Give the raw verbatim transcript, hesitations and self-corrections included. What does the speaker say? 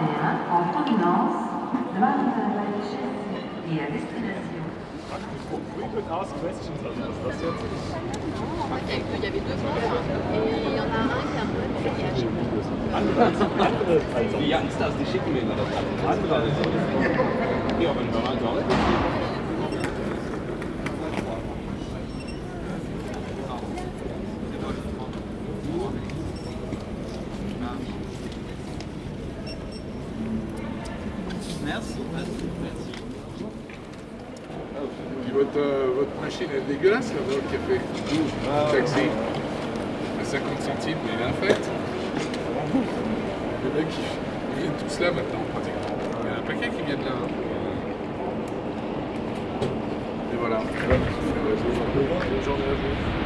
et un en provenance de Martin-Chessy et à destination. Open ask questions, also was ist das jetzt? Il y avait deux montres et il y en a un qui a un peu de maquillage. Andere als andere als Die Youngsters, die schicken mir immer das an. andere als Ja, wenn wir mal schauen. Merci. Votre, euh, votre machine est dégueulasse là-bas au café. Ah, taxi. À cinquante centimes, mais il est infect. Les mecs, ils viennent tous là maintenant, pratiquement. Il y a un paquet qui viennent là. Et voilà. Bonne journée à vous.